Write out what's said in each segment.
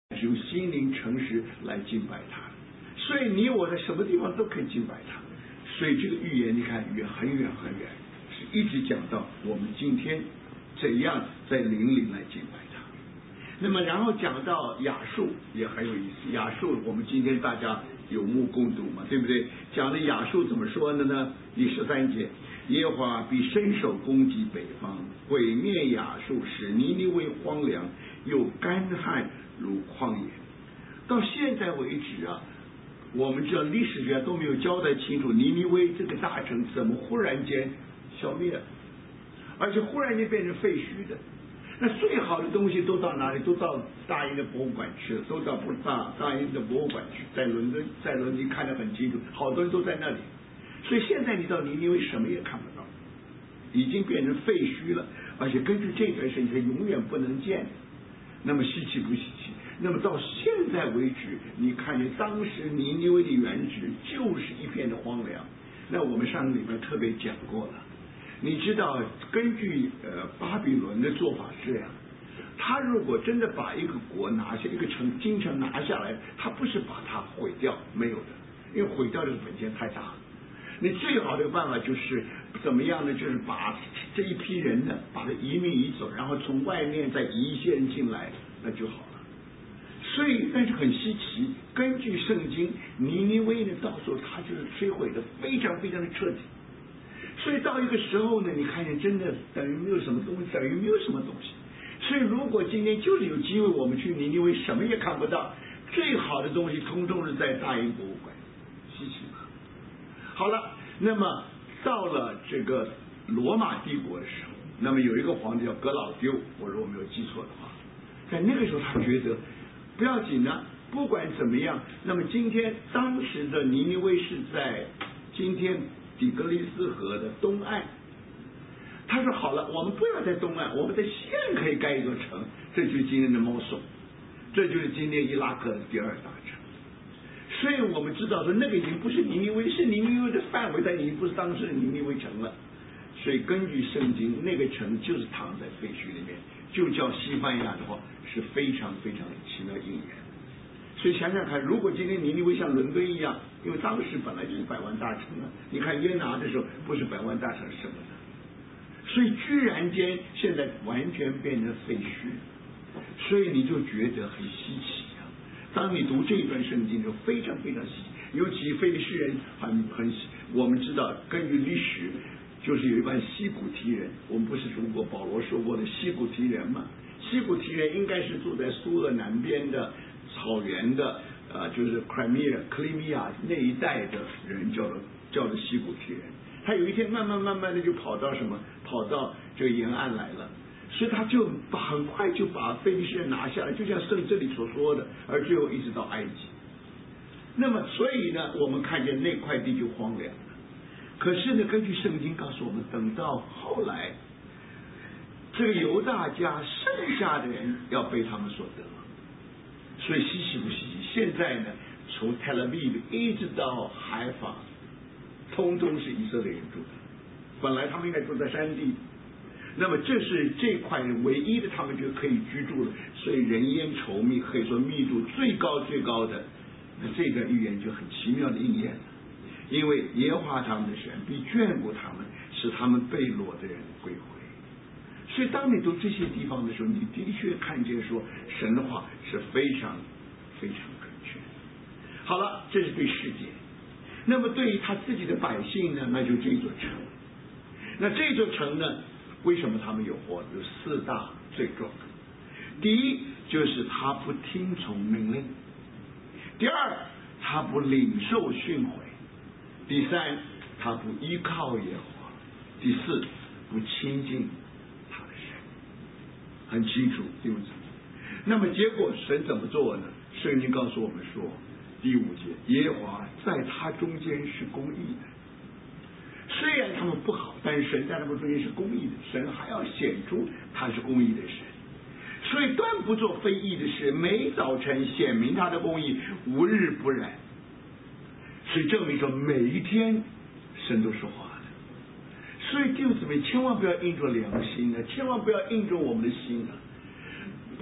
用心灵诚实来敬拜他。所以你我在什么地方都可以敬拜他。所以这个预言你看远很远很远，是一直讲到我们今天怎样在灵里来敬拜他。那么然后讲到亚述也很有意思，亚述我们今天大家有目共睹嘛，对不对？讲的亚述怎么说的呢？第13节，耶和华必伸手攻击北方，毁灭亚述，使尼尼微荒凉，又干旱如旷野。到现在为止啊，我们知道历史学都没有交代清楚尼尼微这个大城怎么忽然间消灭了，而且忽然间变成废墟的。那最好的东西都到哪里？都到大英的博物馆去了，都到大英的博物馆去，在伦敦看得很清楚，好多人都在那里。所以现在你到尼尼微什么也看不到，已经变成废墟了，而且根据这段圣经永远不能见。那么稀奇不稀奇？那么到现在为止，你看见当时尼尼微的原址就是一片的荒凉。那我们上个礼拜特别讲过了。你知道，根据巴比伦的做法是这样，他如果真的把一个国拿下，一个京城拿下来，他不是把它毁掉，没有的，因为毁掉这个本钱太大了。你最好的办法就是怎么样呢？就是把这一批人呢，把它移民移走，然后从外面再移一些人进来，那就好了。所以，但是很稀奇，根据圣经，尼尼微呢，到时候它就是摧毁的非常非常的彻底。所以到一个时候呢，你看见真的等于没有什么东西，等于没有什么东西。所以如果今天就是有机会我们去尼尼微，什么也看不到，最好的东西通通是在大英博物馆，稀奇吗？好了，那么到了这个罗马帝国的时候，那么有一个皇帝叫格老丢，我如果没有记错的话，在那个时候他觉得不要紧呢，不管怎么样，那么今天当时的尼尼微是在今天底格里斯河的东岸。他说好了，我们不要在东岸，我们在西岸可以盖一座城，这就是今天的摩索，这就是今天伊拉克的第2大城。所以我们知道说那个已经不是尼尼微，是尼尼微的范围，但已经不是当时的尼尼微城了。所以根据圣经，那个城就是躺在废墟里面，就叫西班牙的话是非常非常奇妙应验。所以想想看，如果今天尼尼微像伦敦一样，因为当时本来就是100万大城啊，你看约拿的时候不是100万大城是什么呢？所以居然间现在完全变成废墟，所以你就觉得很稀奇啊。当你读这一段圣经就非常非常稀奇，尤其非利士人我们知道根据历史就是有一帮西古提人，我们不是读过保罗说过的西古提人吗？西古提人应该是住在苏俄南边的草原的就是 克里米亚那一带的人叫做西古提人。他有一天慢慢的就跑到这个沿岸来了，所以他就很快就把非利士人拿下来，就像圣这里所说的，而最后一直到埃及。那么所以呢，我们看见那块地就荒凉了。可是呢，根据圣经告诉我们，等到后来这个犹大家剩下的人要被他们所得，所以稀奇不稀奇？现在呢，从特拉维夫一直到海法，通通是以色列人住的。本来他们应该住在山地，那么这是这块唯一的他们就可以居住了，所以人烟稠密，可以说密度最高的。那这个预言就很奇妙的应验了，因为耶和华他们的神必眷顾他们，使他们被掳的人归回。所以当你读这些地方的时候，你的确看见说神的话是非常非常准确。好了，这是对世界。那么对于他自己的百姓呢，那就这座城。那这座城呢，为什么他们有祸？有4大罪状。第一就是他不听从命令，第二他不领受训诲，第三他不依靠耶和华，第四不亲近他的神。很清楚，对不对？那么结果神怎么做呢？圣经告诉我们说，第5节，耶和华在他中间是公义的。虽然他们不好，但是神在他们中间是公义的，神还要显出他是公义的神，所以断不做非义的事，每早晨显明他的公义，无日不染。所以证明说每一天神都说话的。所以弟兄姊妹，千万不要硬着良心啊，千万不要硬着我们的心啊。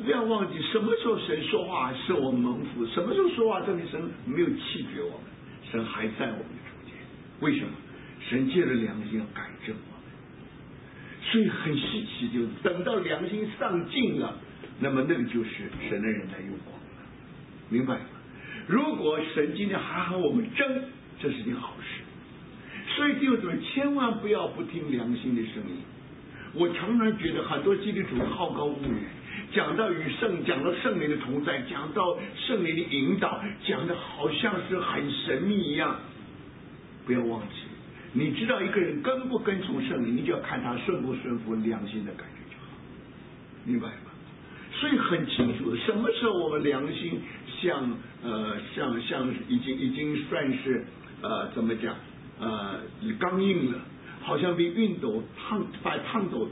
不要忘记，什么时候神说话是我们蒙福，什么时候说话证明神没有弃绝我们，神还在我们的中间。为什么？神借着良心要改正我们，所以很稀奇，就等到良心上尽了，那么那个就是神的人来用光了，明白吗？如果神今天还和我们争，这是件好事。所以弟兄姊妹，千万不要不听良心的声音。我常常觉得很多基督徒好高骛远，讲到讲到圣灵的同在，讲到圣灵的引导，讲的好像是很神秘一样。不要忘记，你知道一个人跟不跟从圣灵，你就要看他顺不顺服良心的感觉就好，明白吗？所以很清楚的，什么时候我们良心像已经算是怎么讲刚硬了，好像被把熨斗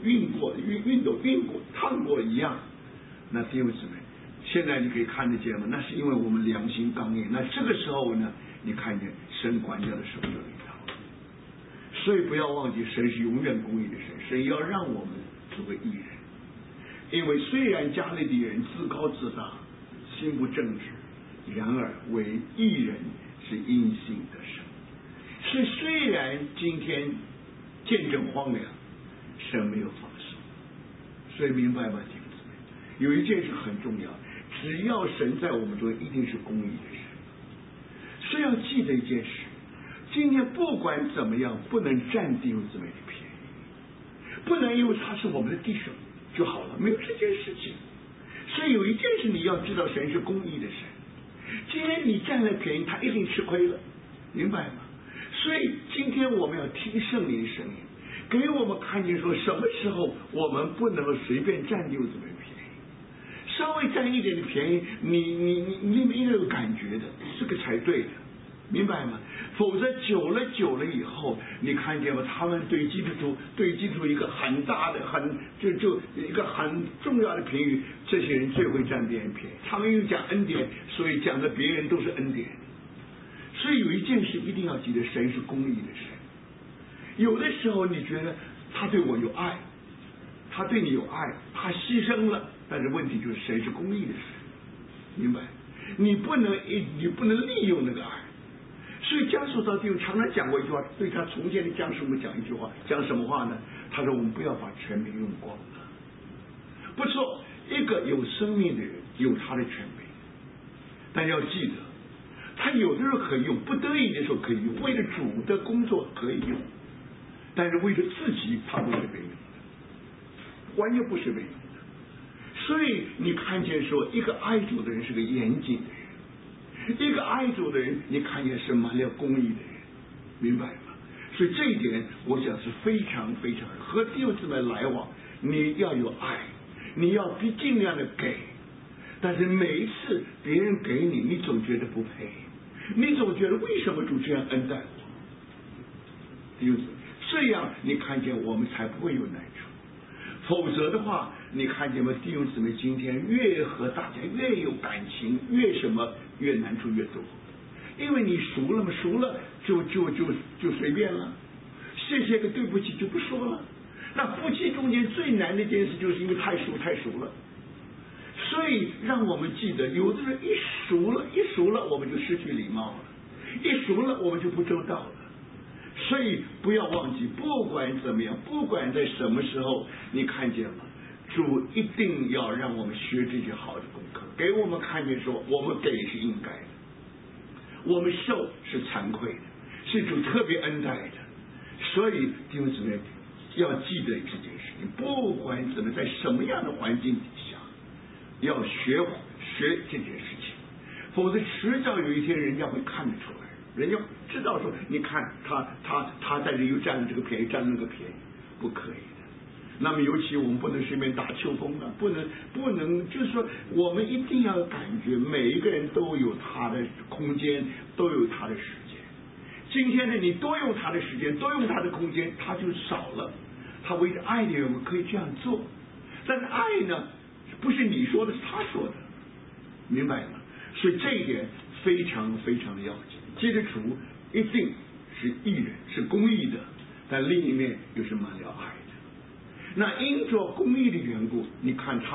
烫过一样。那弟兄姊妹，现在你可以看得见吗？那是因为我们良心刚硬。那这个时候呢，你看见神管教的手就领导。所以不要忘记，神是永远公义的神，神要让我们做个义人。因为虽然家里的人自高自大，心不正直，然而为义人是因信得生。所以虽然今天见证荒凉，神没有放手。所以明白吗，弟兄姊妹？有一件事很重要，只要神在我们中，一定是公义的神。所以要记得一件事，今天不管怎么样，不能占弟兄姊妹的便宜，不能因为他是我们的弟兄就好了，没有这件事情。所以有一件事你要知道，神是公义的神。今天你占了便宜，他一定吃亏了，明白吗？所以今天我们要听圣灵的声音，给我们看见说什么时候我们不能够随便占弟兄姊妹的便宜，稍微占一点的便宜，你应该有感觉的，这个才对的，明白吗？否则久了以后，你看见吗？他们对基督徒一个很大的就一个很重要的评语，这些人最会占别人便宜。他们又讲恩典，所以讲的别人都是恩典。所以有一件事一定要记得，神是公义的神。有的时候你觉得他对我有爱，他对你有爱，他牺牲了，但是问题就是神是公义的神，明白？你不能利用那个爱。所以江苏早弟兄常常讲过一句话，对他从前的江师母讲一句话，讲什么话呢？他说我们不要把权柄用光了。不错，一个有生命的人有他的权柄，但要记得他有的时候可以用，不得已的时候可以用，为了主的工作可以用，但是为了自己他不是被用的，完全不是被用的。所以你看见说，一个爱主的人是个严谨的人，一个爱主的人你看见是满了公义的人，明白吗？所以这一点我想是非常非常和弟兄姊妹来往，你要有爱，你要尽量的给，但是每一次别人给你，你总觉得不配，你总觉得为什么主这样恩待我？弟兄姊妹，这样你看见我们才不会有难处。否则的话，你看见吗？弟兄姊妹今天越和大家越有感情，越难处越多。因为你熟了嘛，熟了就随便了，谢谢个对不起就不说了。那夫妻中间最难的一件事，就是因为太熟了。所以让我们记得，有的人一熟了我们就失去礼貌了，一熟了我们就不周到了。所以不要忘记，不管怎么样，不管在什么时候，你看见吗？主一定要让我们学这些好的功课，给我们看见说，我们给是应该的，我们受是惭愧的，是主特别恩待的。所以弟兄姊妹要记得这件事情，不管怎么在什么样的环境底下，要学这件事情，否则迟早有一天人家会看得出来，人家知道说，你看他在这又占了这个便宜，占了那个便宜，不可以的。那么尤其我们不能随便打秋风了，不能就是说，我们一定要感觉每一个人都有他的空间，都有他的时间。今天呢，你多用他的时间，多用他的空间，他就少了。他为了爱的人，我们可以这样做。但是爱呢，不是你说的，是他说的，明白吗？所以这一点非常非常的要紧。基督徒一定是义人，是公义的，但另一面又是满了爱的。那因着公义的缘故，你看他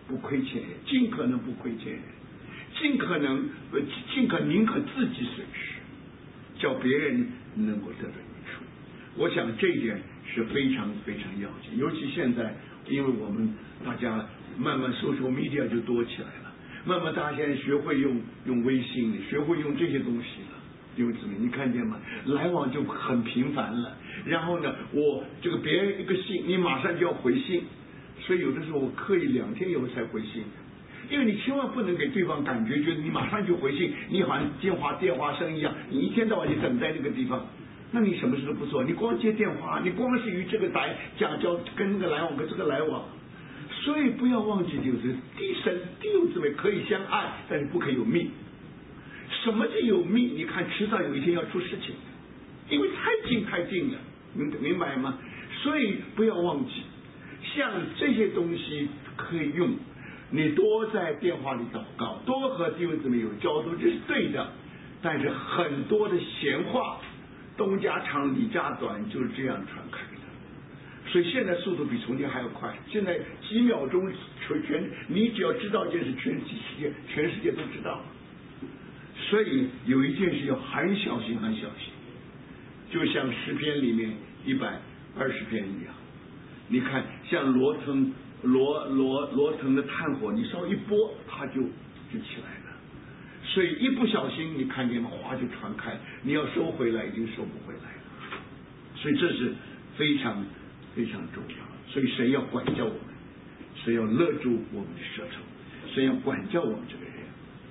不亏欠人，尽可能不亏欠人，尽可宁可自己损失，叫别人能够得到益处。我想这一点是非常非常要紧，尤其现在，因为我们大家慢慢social media 就多起来了，慢慢大家现在学会用微信，学会用这些东西了。因为怎么，你看见吗？来往就很频繁了。然后呢，我这个别人一个信，你马上就要回信，所以有的时候我刻意2天以后才回信，因为你千万不能给对方感觉，觉得你马上就回信，你好像电话声一样，你一天到晚就等在那个地方，那你什么事都不做，你光接电话，你光是与这个来讲交，跟那个来往，跟这个来往。所以不要忘记，就是弟兄姊妹可以相爱，但是不可以有密。什么叫有密？你看迟早有一天要出事情，因为太近了，明白吗？所以不要忘记，像这些东西可以用，你多在电话里祷告，多和弟兄姊妹有交流，这是对的。但是很多的闲话，东家长李家短，就是这样传开的。所以现在速度比从前还要快，现在几秒钟你只要知道一件事，全世界都知道了。所以有一件事要很小心，很小心，就像诗篇里面120篇一样。你看，像罗腾的炭火，你稍微一拨，它就起来了。所以一不小心，你看见花就传开，你要收回来已经收不回来了。所以这是非常非常重要。所以神要管教我们，神要勒住我们的舌头，神要管教我们这个人。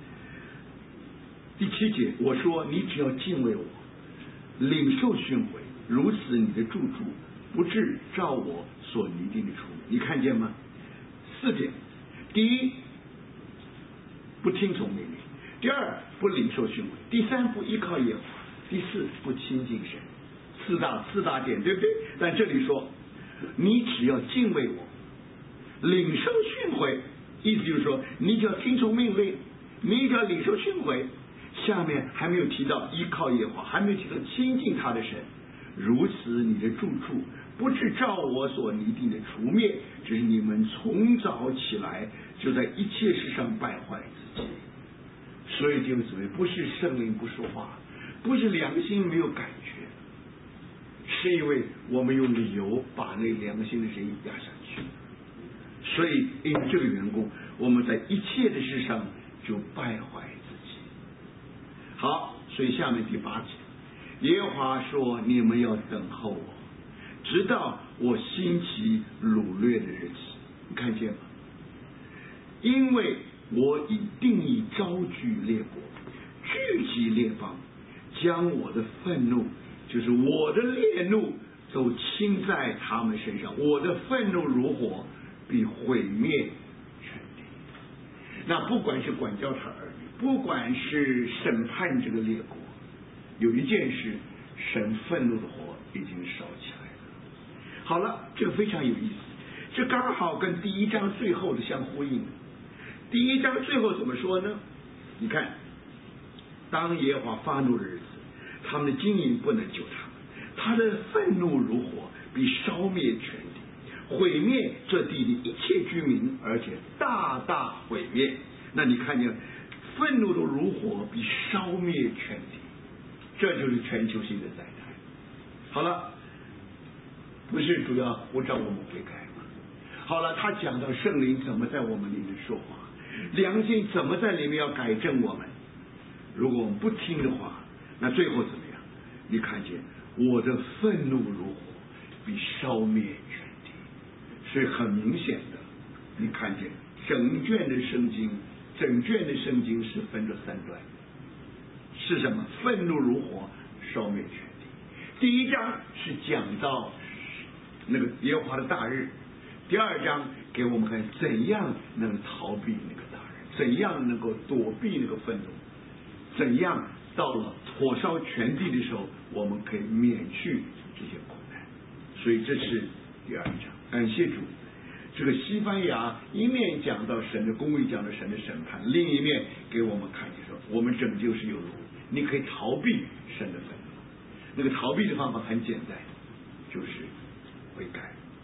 第7节，我说你只要敬畏我，领受训诲，如此你的住处不致照我所拟定的出。你看见吗？4点，第一，不听从命令；第2，不领受训诲；第3，不依靠耶和华；第4，不亲近神。四大点，对不对？但这里说，你只要敬畏我，领受训诲，意思就是说，你只要听从命令，你只要领受训诲。下面还没有提到依靠耶和华，还没有提到亲近他的神。如此你的住处不是照我所拟定的除灭，只是你们从早起来就在一切事上败坏自己。所以弟兄姊妹，不是圣灵不说话，不是良心没有感觉，是因为我们用理由把那良心的声音压下去。所以因这个缘故，我们在一切的事上就败坏自己。好，所以下面第8节，耶和华说：你们要等候我，直到我兴起掳掠的日子。你看见吗？因为我已定义招聚列国，聚集列邦，将我的愤怒，就是我的烈怒，都倾在他们身上。我的愤怒如火，必毁灭全地。那不管是管教他儿女，不管是审判这个列国，有一件事，神愤怒的火已经烧起来了。好了，这个非常有意思，这刚好跟第1章最后的相呼应。第1章最后怎么说呢？你看，当耶和华发怒的日子，他们的经营不能救他们，他的愤怒如火，必烧灭全地，毁灭这地的一切居民，而且大大毁灭。那你看见愤怒的如火，必烧灭全地，这就是全球性的灾难。好了，不是主要呼召我们悔改吗？好了，他讲到圣灵怎么在我们里面说话，良心怎么在里面要改正我们。如果我们不听的话，那最后怎么样？你看见我的愤怒如火，必烧灭全地。所以很明显的，你看见整卷的圣经是分着3段，是什么？愤怒如火，烧灭全地。第1章是讲到那个耶和华的大日，第2章给我们看怎样能逃避那个大日，怎样能够躲避那个愤怒，怎样到了火烧全地的时候，我们可以免去这些苦难。所以这是第2章。感谢主，这个西班牙一面讲到神的公义，讲到神的审判，另一面给我们看见说，我们拯救是有路，你可以逃避神的愤怒。那个逃避的方法很简单，就是悔改。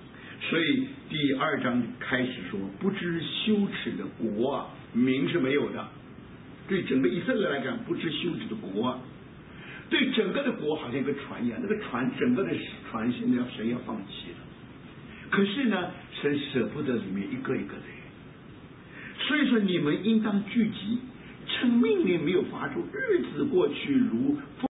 所以第2章开始说，不知羞耻的国啊，民是没有的。对整个以色列来讲，不知羞耻的国啊，对整个的国好像一个船一样，那个船整个的船现在神要放弃了。可是呢，神舍不得里面一个一个的人，所以说你们应当聚集，趁命令没有发出，日子过去如风